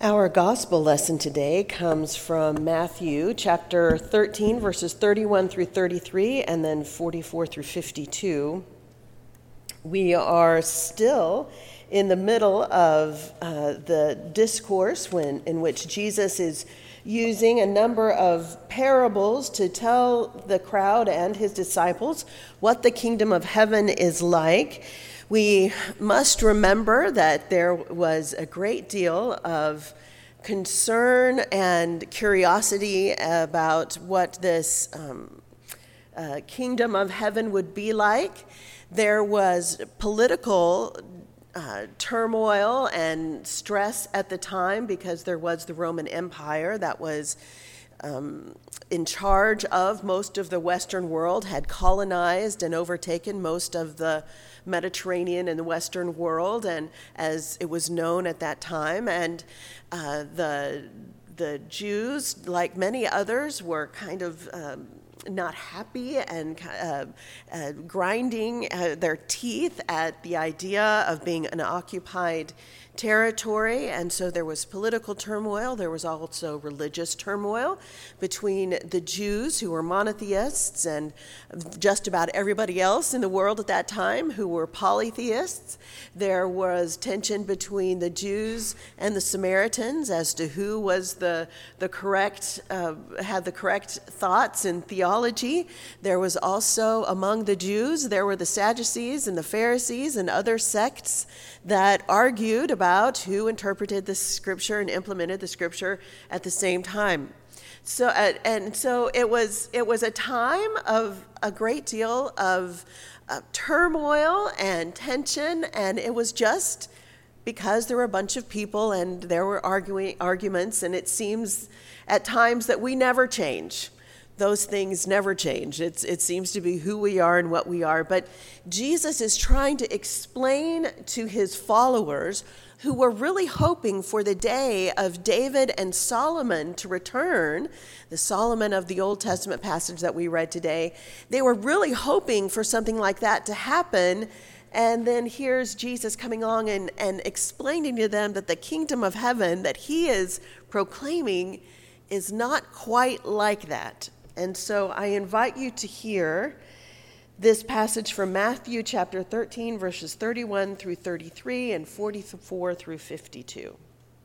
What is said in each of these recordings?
Our gospel lesson today comes from Matthew chapter 13, verses 31 through 33, and then 44 through 52. We are still in the middle of the discourse in which Jesus is using a number of parables to tell the crowd and his disciples what the kingdom of heaven is like. We must remember that there was a great deal of concern and curiosity about what this kingdom of heaven would be like. There was political turmoil and stress at the time because there was the Roman Empire that was in charge of most of the Western world, had colonized and overtaken most of the Mediterranean and the Western world, and as it was known at that time. And the Jews, like many others, were kind of not happy and grinding their teeth at the idea of being an occupied territory. And so there was political turmoil. There was also religious turmoil between the Jews, who were monotheists, and just about everybody else in the world at that time who were polytheists. There was tension between the Jews and the Samaritans as to who was the correct, had the correct thoughts and theology. There was also, among the Jews, there were the Sadducees and the Pharisees and other sects that argued about who interpreted the scripture and implemented the scripture at the same time. So it was a time of a great deal of turmoil and tension, and it was just because there were a bunch of people and there were arguments, and it seems at times that we never change. Those things never change. It seems to be who we are and what we are. But Jesus is trying to explain to his followers, who were really hoping for the day of David and Solomon to return, the Solomon of the Old Testament passage that we read today. They were really hoping for something like that to happen. And then here's Jesus coming along and explaining to them that the kingdom of heaven that he is proclaiming is not quite like that. And so I invite you to hear this passage from Matthew chapter 13, verses 31 through 33 and 44 through 52.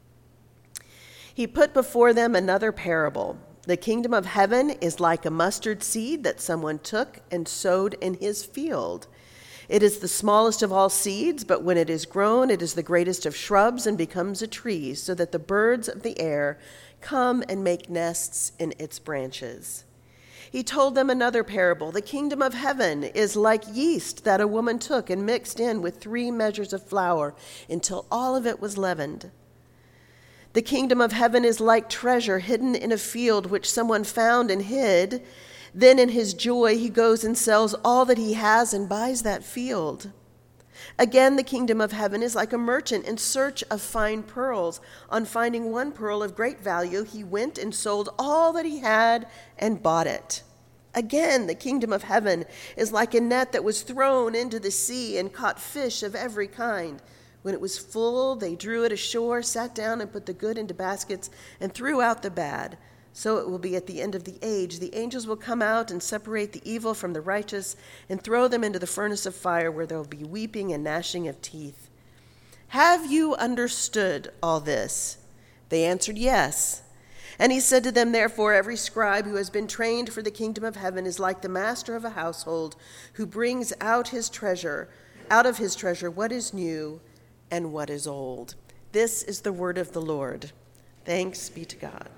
He put before them another parable. The kingdom of heaven is like a mustard seed that someone took and sowed in his field. It is the smallest of all seeds, but when it is grown, it is the greatest of shrubs and becomes a tree, so that the birds of the air come and make nests in its branches. He told them another parable. The kingdom of heaven is like yeast that a woman took and mixed in with 3 measures of flour until all of it was leavened. The kingdom of heaven is like treasure hidden in a field which someone found and hid. Then in his joy he goes and sells all that he has and buys that field. Again, the kingdom of heaven is like a merchant in search of fine pearls. On finding one pearl of great value, he went and sold all that he had and bought it. Again, the kingdom of heaven is like a net that was thrown into the sea and caught fish of every kind. When it was full, they drew it ashore, sat down and put the good into baskets and threw out the bad. So it will be at the end of the age. The angels will come out and separate the evil from the righteous and throw them into the furnace of fire, where there will be weeping and gnashing of teeth. Have you understood all this? They answered, yes. And he said to them, therefore, every scribe who has been trained for the kingdom of heaven is like the master of a household, who brings out of his treasure what is new and what is old. This is the word of the Lord. Thanks be to God.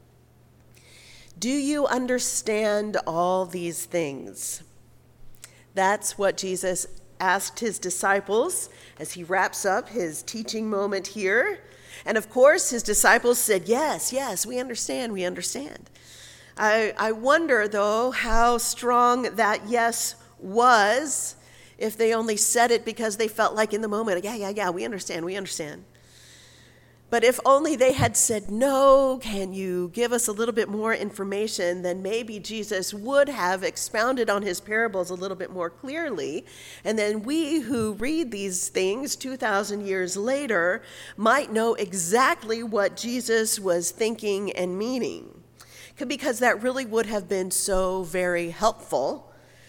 Do you understand all these things? That's what Jesus asked his disciples as he wraps up his teaching moment here. And of course, his disciples said, yes, we understand. I wonder, though, how strong that yes was, if they only said it because they felt like in the moment, yeah, we understand. But if only they had said, no, can you give us a little bit more information, then maybe Jesus would have expounded on his parables a little bit more clearly. And then we who read these things 2,000 years later might know exactly what Jesus was thinking and meaning. Because that really would have been so very helpful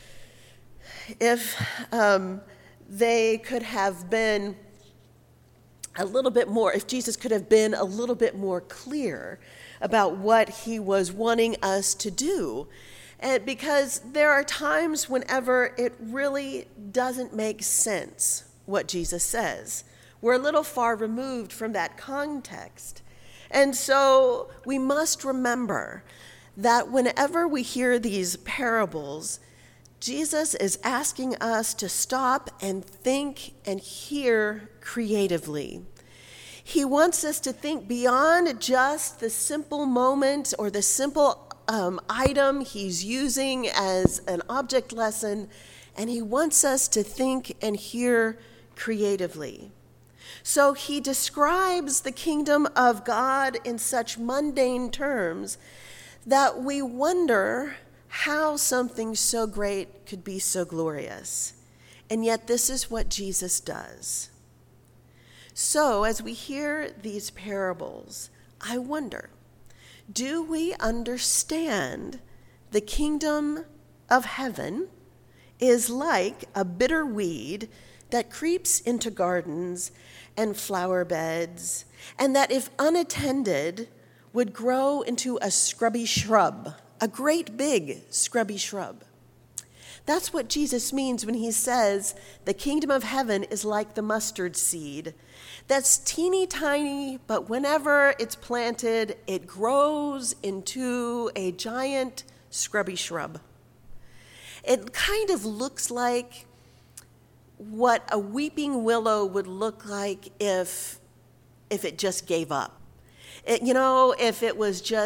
if they could have been a little bit more, if Jesus could have been a little bit more clear about what he was wanting us to do. And because there are times whenever it really doesn't make sense what Jesus says. We're a little far removed from that context. And so we must remember that whenever we hear these parables, Jesus is asking us to stop and think and hear creatively. He wants us to think beyond just the simple moment or the simple item he's using as an object lesson, and he wants us to think and hear creatively. So he describes the kingdom of God in such mundane terms that we wonder how something so great could be so glorious. And yet this is what Jesus does. So as we hear these parables, I wonder, do we understand the kingdom of heaven is like a bitter weed that creeps into gardens and flower beds, and that if unattended would grow into a scrubby shrub, a great big scrubby shrub? That's what Jesus means when he says the kingdom of heaven is like the mustard seed. That's teeny tiny, but whenever it's planted, it grows into a giant scrubby shrub. It kind of looks like what a weeping willow would look like if it just gave up. If it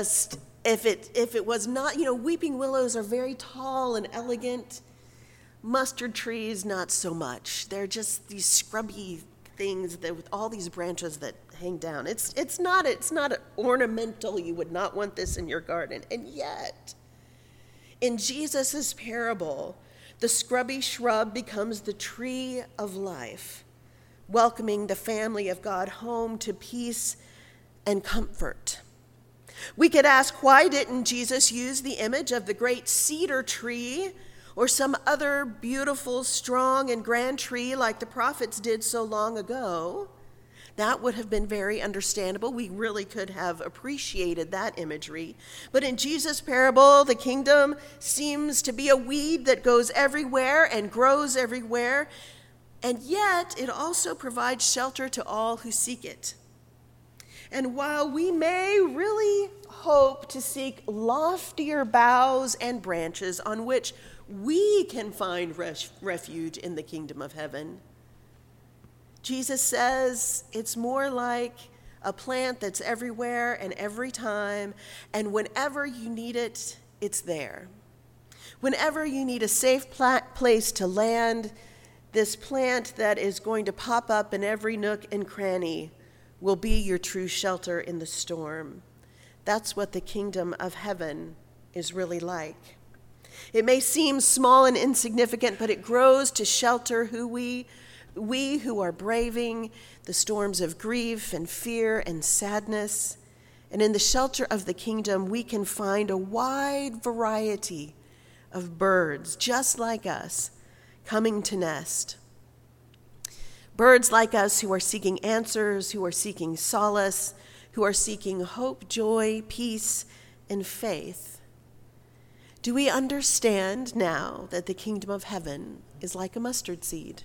was not, weeping willows are very tall and elegant. Mustard trees, not so much. They're just these scrubby things with all these branches that hang down. It's not ornamental. You would not want this in your garden. And yet, in Jesus' parable, the scrubby shrub becomes the tree of life, welcoming the family of God home to peace and comfort. We could ask, why didn't Jesus use the image of the great cedar tree or some other beautiful, strong, and grand tree like the prophets did so long ago? That would have been very understandable. We really could have appreciated that imagery. But in Jesus' parable, the kingdom seems to be a weed that goes everywhere and grows everywhere, and yet it also provides shelter to all who seek it. And while we may really hope to seek loftier boughs and branches on which we can find refuge in the kingdom of heaven, Jesus says it's more like a plant that's everywhere and every time, and whenever you need it, it's there. Whenever you need a safe place to land, this plant that is going to pop up in every nook and cranny will be your true shelter in the storm. That's what the kingdom of heaven is really like. It may seem small and insignificant, but it grows to shelter we who are braving the storms of grief and fear and sadness. And in the shelter of the kingdom, we can find a wide variety of birds, just like us, coming to nest. Birds like us who are seeking answers, who are seeking solace, who are seeking hope, joy, peace, and faith. Do we understand now that the kingdom of heaven is like a mustard seed?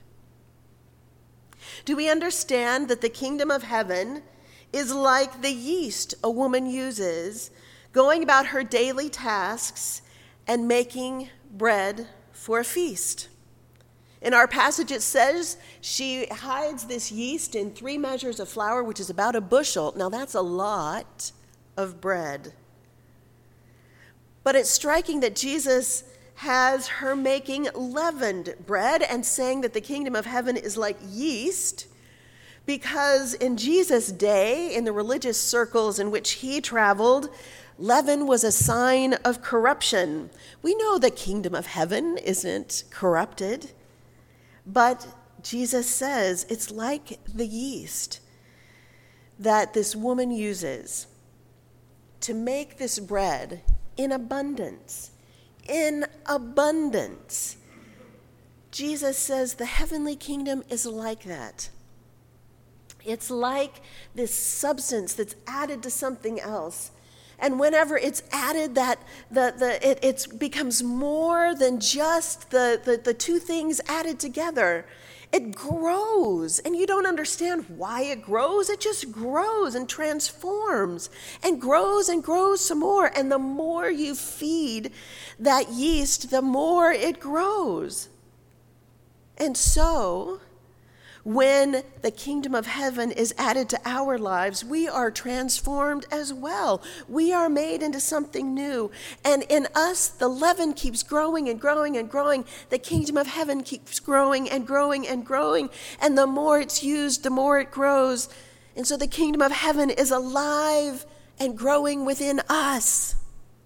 Do we understand that the kingdom of heaven is like the yeast a woman uses, going about her daily tasks and making bread for a feast? In our passage, it says she hides this yeast in 3 measures of flour, which is about a bushel. Now, that's a lot of bread. But it's striking that Jesus has her making leavened bread and saying that the kingdom of heaven is like yeast, Because in Jesus' day, in the religious circles in which he traveled, leaven was a sign of corruption. We know the kingdom of heaven isn't corrupted, but Jesus says it's like the yeast that this woman uses to make this bread in abundance. In abundance. Jesus says the heavenly kingdom is like that. It's like this substance that's added to something else. And whenever it's added, it becomes more than just the two things added together. It grows, and you don't understand why it grows. It just grows and transforms and grows some more. And the more you feed that yeast, the more it grows. And so, when the kingdom of heaven is added to our lives, we are transformed as well. We are made into something new. And in us, the leaven keeps growing and growing and growing. The kingdom of heaven keeps growing and growing and growing. And the more it's used, the more it grows. And so the kingdom of heaven is alive and growing within us.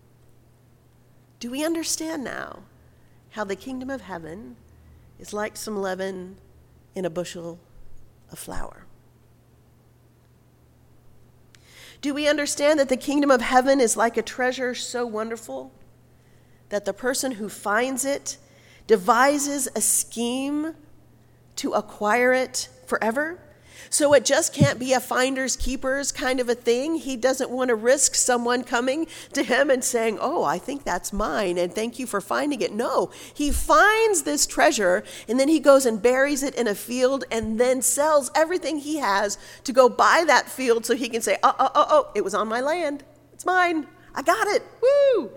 Do we understand now how the kingdom of heaven is like some leaven in a bushel of flour? Do we understand that the kingdom of heaven is like a treasure so wonderful that the person who finds it devises a scheme to acquire it forever? So it just can't be a finders keepers kind of a thing. He doesn't want to risk someone coming to him and saying, "Oh, I think that's mine, and thank you for finding it." No, he finds this treasure, and then he goes and buries it in a field and then sells everything he has to go buy that field so he can say, oh, it was on my land. It's mine. I got it. Woo!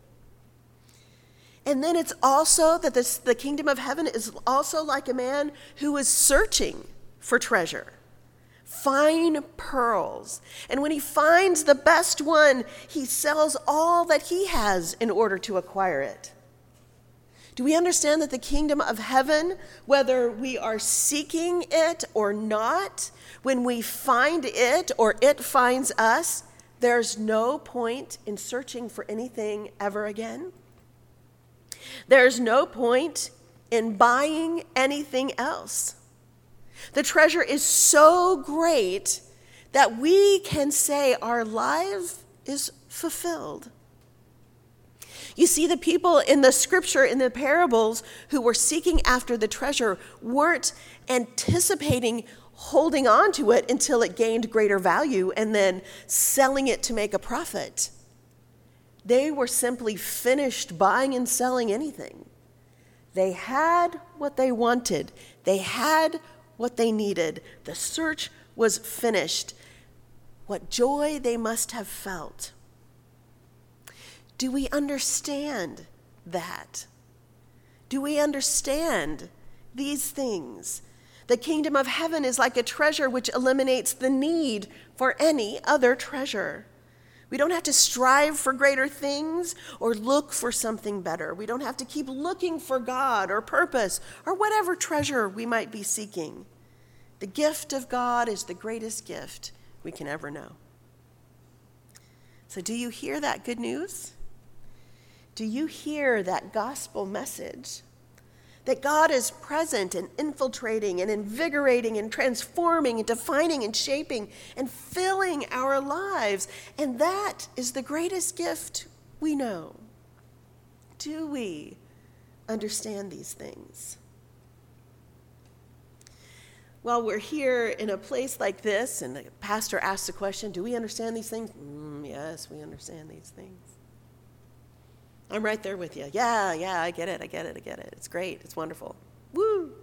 And then it's also that the kingdom of heaven is also like a man who is searching for treasure. Fine pearls. And when he finds the best one, he sells all that he has in order to acquire it. Do we understand that the kingdom of heaven, whether we are seeking it or not, when we find it or it finds us, there's no point in searching for anything ever again? There's no point in buying anything else. The treasure is so great that we can say our life is fulfilled. You see, the people in the scripture, in the parables, who were seeking after the treasure weren't anticipating holding on to it until it gained greater value and then selling it to make a profit. They were simply finished buying and selling anything. They had what they wanted. They had what they needed. The search was finished. What joy they must have felt. Do we understand that? Do we understand these things? The kingdom of heaven is like a treasure which eliminates the need for any other treasure. We don't have to strive for greater things or look for something better. We don't have to keep looking for God or purpose or whatever treasure we might be seeking. The gift of God is the greatest gift we can ever know. So do you hear that good news? Do you hear that gospel message? That God is present and infiltrating and invigorating and transforming and defining and shaping and filling our lives. And that is the greatest gift we know. Do we understand these things? While we're here in a place like this and the pastor asks the question, do we understand these things? Yes, we understand these things. I'm right there with you. Yeah, I get it. It's great. It's wonderful. Woo!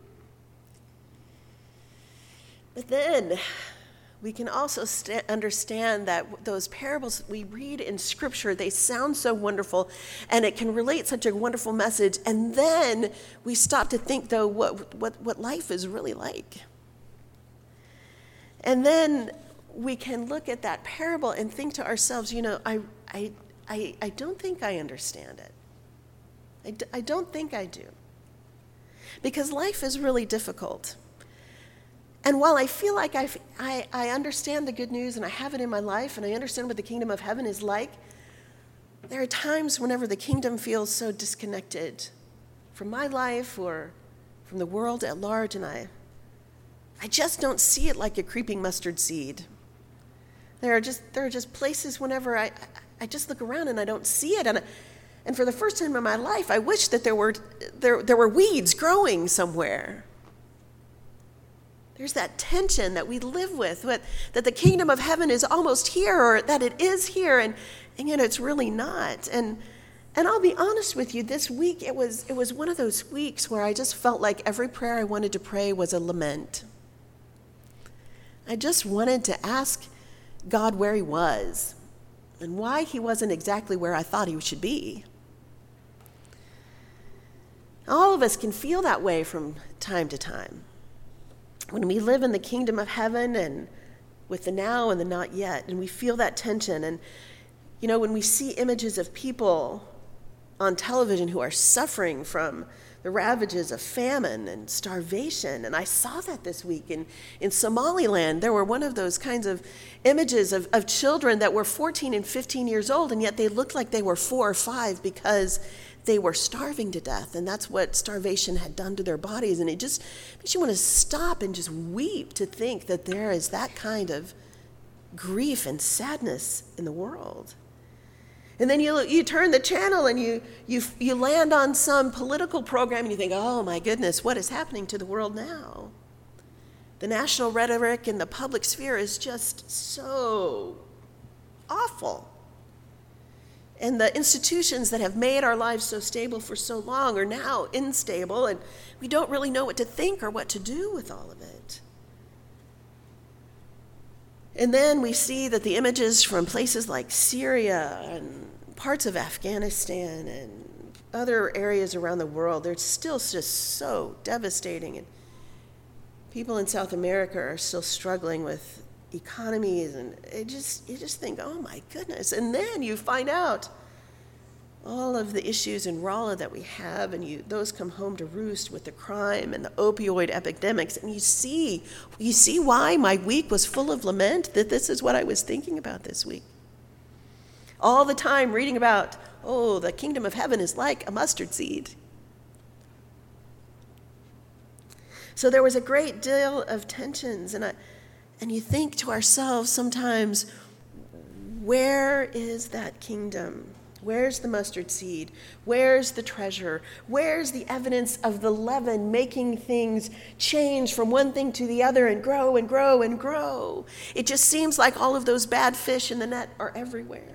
But then we can also understand that those parables we read in Scripture, they sound so wonderful, and it can relate such a wonderful message. And then we stop to think, though, what life is really like. And then we can look at that parable and think to ourselves, I don't think I understand it. I don't think I do. Because life is really difficult. And while I feel like I understand the good news and I have it in my life and I understand what the kingdom of heaven is like, there are times whenever the kingdom feels so disconnected from my life or from the world at large, and I just don't see it like a creeping mustard seed. There are just places whenever I just look around and I don't see it. And for the first time in my life, I wish that there were weeds growing somewhere. There's that tension that we live with, that the kingdom of heaven is almost here, or that it is here, and yet it's really not. And I'll be honest with you, this week it was one of those weeks where I just felt like every prayer I wanted to pray was a lament. I just wanted to ask God where he was and why he wasn't exactly where I thought he should be. All of us can feel that way from time to time. When we live in the kingdom of heaven and with the now and the not yet, and we feel that tension. And, when we see images of people on television who are suffering from the ravages of famine and starvation, and I saw that this week in Somaliland. There were one of those kinds of images of children that were 14 and 15 years old, and yet they looked like they were 4 or 5 because they were starving to death, and that's what starvation had done to their bodies. And it just makes you want to stop and just weep to think that there is that kind of grief and sadness in the world. And then you turn the channel and you land on some political program and you think, oh my goodness, what is happening to the world now? The national rhetoric in the public sphere is just so awful. And the institutions that have made our lives so stable for so long are now unstable, and we don't really know what to think or what to do with all of it. And then we see that the images from places like Syria and parts of Afghanistan and other areas around the world, they're still just so devastating. And people in South America are still struggling with economies, and you just think, oh my goodness. And then you find out all of the issues in Rolla that we have, and those come home to roost with the crime and the opioid epidemics, and you see why my week was full of lament, that this is what I was thinking about this week. All the time reading about, the kingdom of heaven is like a mustard seed. So there was a great deal of tensions, and you think to ourselves sometimes, where is that kingdom? Where's the mustard seed? Where's the treasure? Where's the evidence of the leaven making things change from one thing to the other and grow and grow and grow? It just seems like all of those bad fish in the net are everywhere.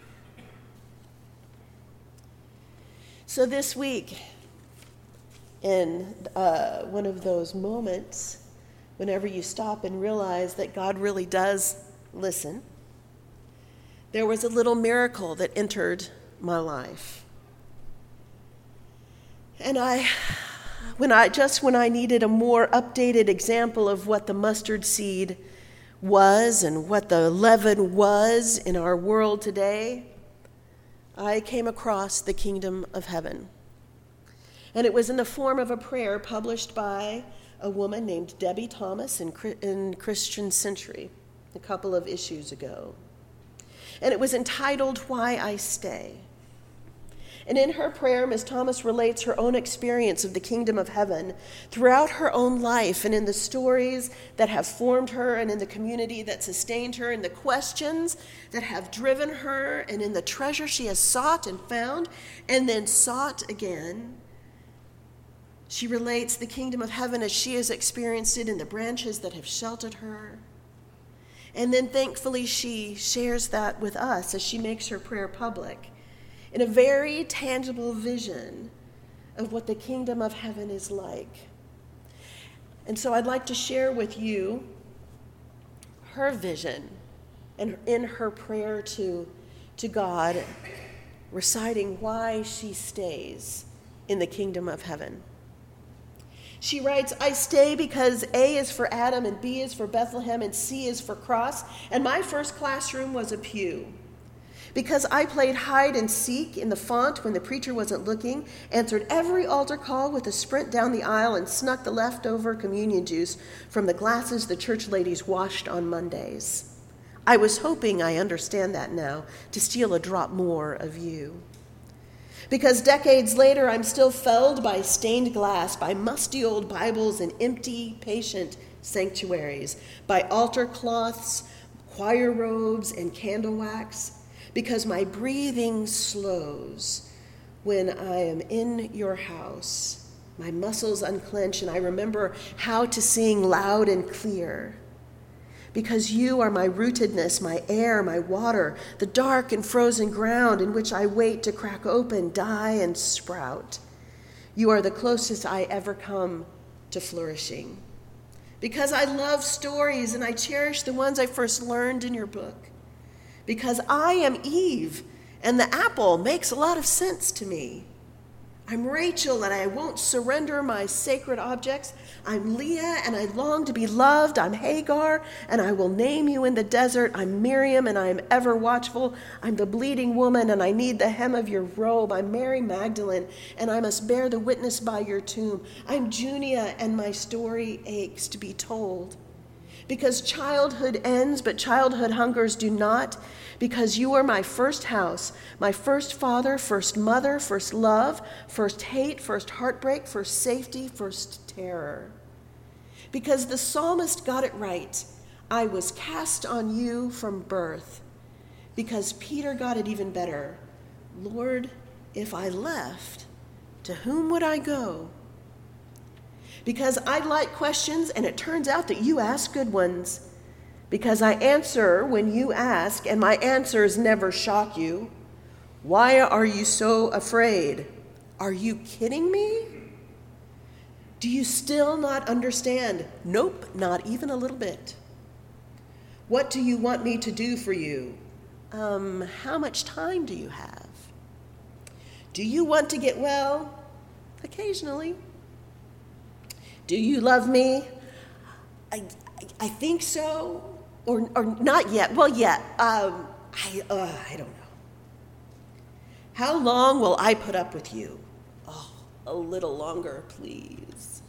So this week, in one of those moments, whenever you stop and realize that God really does listen, there was a little miracle that entered my life. And when I needed a more updated example of what the mustard seed was and what the leaven was in our world today, I came across the kingdom of heaven. And it was in the form of a prayer published by a woman named Debbie Thomas in Christian Century a couple of issues ago. And it was entitled, Why I Stay. And in her prayer, Ms. Thomas relates her own experience of the kingdom of heaven throughout her own life, and in the stories that have formed her, and in the community that sustained her, and the questions that have driven her, and in the treasure she has sought and found, and then sought again. She relates the kingdom of heaven as she has experienced it in the branches that have sheltered her. And then thankfully she shares that with us as she makes her prayer public in a very tangible vision of what the kingdom of heaven is like. And so I'd like to share with you her vision and in her prayer to God, reciting why she stays in the kingdom of heaven. She writes, I stay because A is for Adam and B is for Bethlehem and C is for cross, and my first classroom was a pew. Because I played hide and seek in the font when the preacher wasn't looking, answered every altar call with a sprint down the aisle, and snuck the leftover communion juice from the glasses the church ladies washed on Mondays. I was hoping I understand that now, to steal a drop more of you. Because decades later, I'm still felled by stained glass, by musty old Bibles and empty, patient sanctuaries, by altar cloths, choir robes, and candle wax. Because my breathing slows when I am in your house. My muscles unclench, and I remember how to sing loud and clear. Because you are my rootedness, my air, my water, the dark and frozen ground in which I wait to crack open, die, and sprout. You are the closest I ever come to flourishing. Because I love stories, and I cherish the ones I first learned in your book. Because I am Eve, and the apple makes a lot of sense to me. I'm Rachel, and I won't surrender my sacred objects. I'm Leah, and I long to be loved. I'm Hagar, and I will name you in the desert. I'm Miriam, and I am ever watchful. I'm the bleeding woman, and I need the hem of your robe. I'm Mary Magdalene, and I must bear the witness by your tomb. I'm Junia, and my story aches to be told. Because childhood ends, but childhood hungers do not. Because you are my first house, my first father, first mother, first love, first hate, first heartbreak, first safety, first terror. Because the psalmist got it right. I was cast on you from birth. Because Peter got it even better. Lord, if I left, to whom would I go? Because I like questions, and it turns out that you ask good ones. Because I answer when you ask, and my answers never shock you. Why are you so afraid? Are you kidding me? Do you still not understand? Nope, not even a little bit. What do you want me to do for you? How much time do you have? Do you want to get well? Occasionally. Do you love me? I think so, or not yet. Well, yeah. I don't know. How long will I put up with you? Oh, a little longer, please.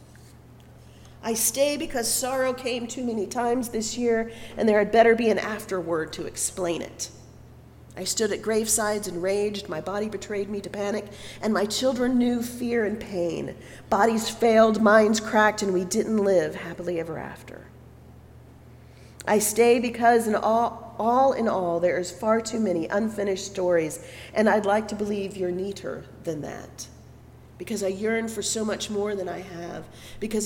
I stay because sorrow came too many times this year, and there had better be an afterword to explain it. I stood at gravesides and raged. My body betrayed me to panic, and my children knew fear and pain. Bodies failed, minds cracked, and we didn't live happily ever after. I stay because in all, there is far too many unfinished stories, and I'd like to believe you're neater than that. Because I yearn for so much more than I have. Because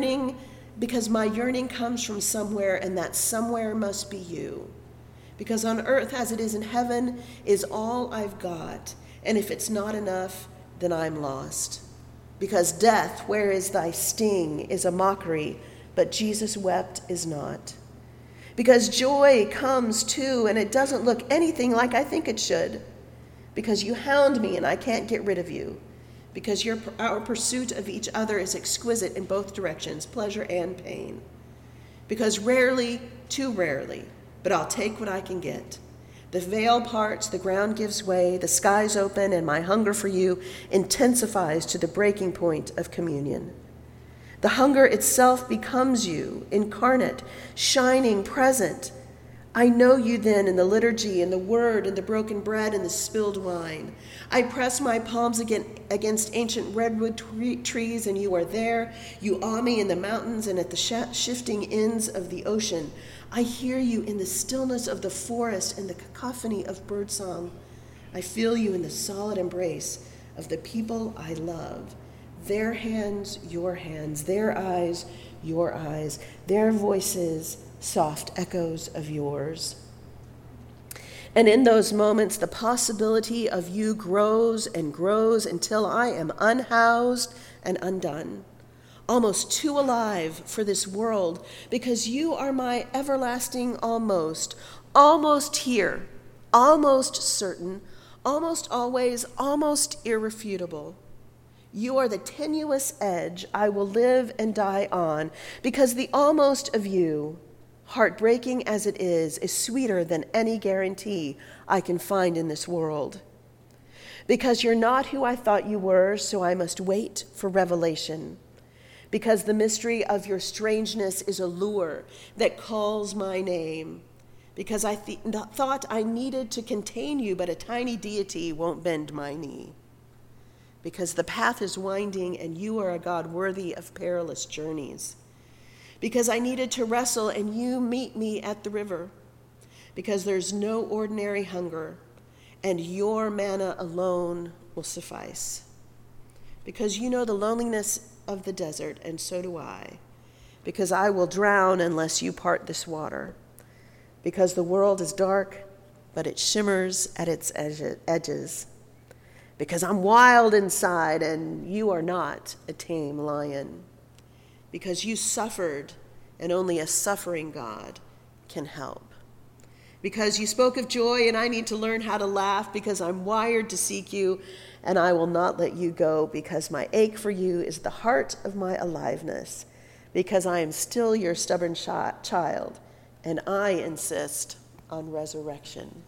my yearning comes from somewhere, and that somewhere must be you. Because on earth as it is in heaven is all I've got, and if it's not enough, then I'm lost. Because death, where is thy sting, is a mockery, but Jesus wept is not. Because joy comes too, and it doesn't look anything like I think it should. Because you hound me and I can't get rid of you. Because our pursuit of each other is exquisite in both directions, pleasure and pain. Because rarely, too rarely, but I'll take what I can get. The veil parts, the ground gives way, the skies open, and my hunger for you intensifies to the breaking point of communion. The hunger itself becomes you, incarnate, shining, present. I know you then in the liturgy, in the word, in the broken bread, and the spilled wine. I press my palms against ancient redwood trees, and you are there. You awe me in the mountains and at the shifting ends of the ocean. I hear you in the stillness of the forest and the cacophony of birdsong. I feel you in the solid embrace of the people I love. Their hands, your hands, their eyes, your eyes, their voices, soft echoes of yours. And in those moments, the possibility of you grows and grows until I am unhoused and undone, almost too alive for this world, because you are my everlasting almost here, almost certain, almost always, almost irrefutable. You are the tenuous edge I will live and die on, because the almost of you heartbreaking as it is sweeter than any guarantee I can find in this world. Because you're not who I thought you were, so I must wait for revelation. Because the mystery of your strangeness is a lure that calls my name. Because I thought I needed to contain you, but a tiny deity won't bend my knee. Because the path is winding and you are a God worthy of perilous journeys. Because I needed to wrestle and you meet me at the river. Because there's no ordinary hunger and your manna alone will suffice. Because you know the loneliness of the desert, and so do I. Because I will drown unless you part this water. Because the world is dark, but it shimmers at its edges. Because I'm wild inside, and you are not a tame lion. Because you suffered, and only a suffering God can help. Because you spoke of joy, and I need to learn how to laugh, because I'm wired to seek you, and I will not let you go, because my ache for you is the heart of my aliveness, because I am still your stubborn child, and I insist on resurrection.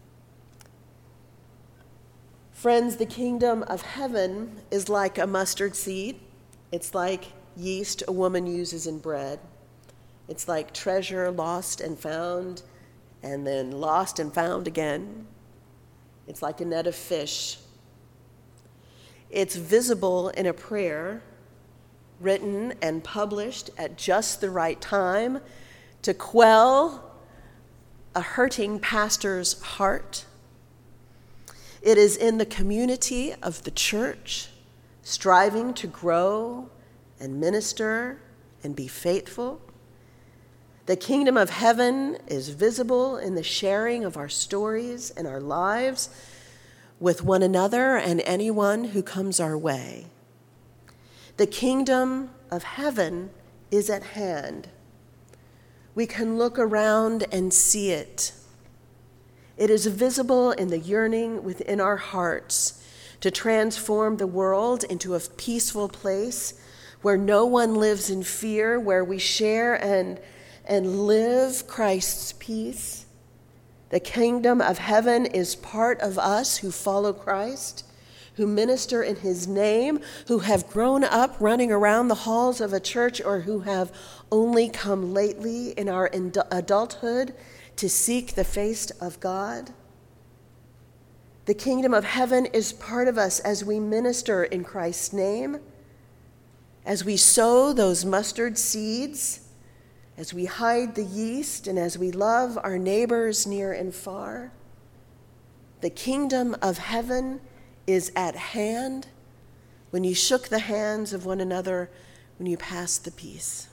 Friends, the kingdom of heaven is like a mustard seed. It's like yeast a woman uses in bread. It's like treasure lost and found, and then lost and found again. It's like a net of fish. It's visible in a prayer, written and published at just the right time to quell a hurting pastor's heart. It is in the community of the church, striving to grow and minister and be faithful. The kingdom of heaven is visible in the sharing of our stories and our lives with one another and anyone who comes our way. The kingdom of heaven is at hand. We can look around and see it. It is visible in the yearning within our hearts to transform the world into a peaceful place where no one lives in fear, where we share and live Christ's peace. The kingdom of heaven is part of us who follow Christ, who minister in his name, who have grown up running around the halls of a church, or who have only come lately in our adulthood to seek the face of God. The kingdom of heaven is part of us as we minister in Christ's name, as we sow those mustard seeds, as we hide the yeast, and as we love our neighbors near and far. The kingdom of heaven is at hand when you shook the hands of one another, when you passed the peace.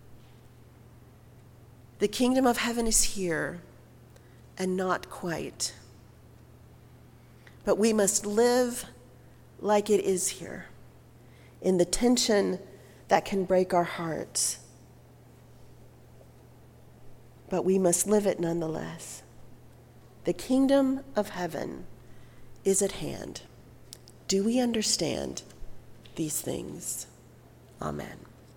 The kingdom of heaven is here, and not quite. But we must live like it is here, in the tension that can break our hearts. But we must live it nonetheless. The kingdom of heaven is at hand. Do we understand these things? Amen.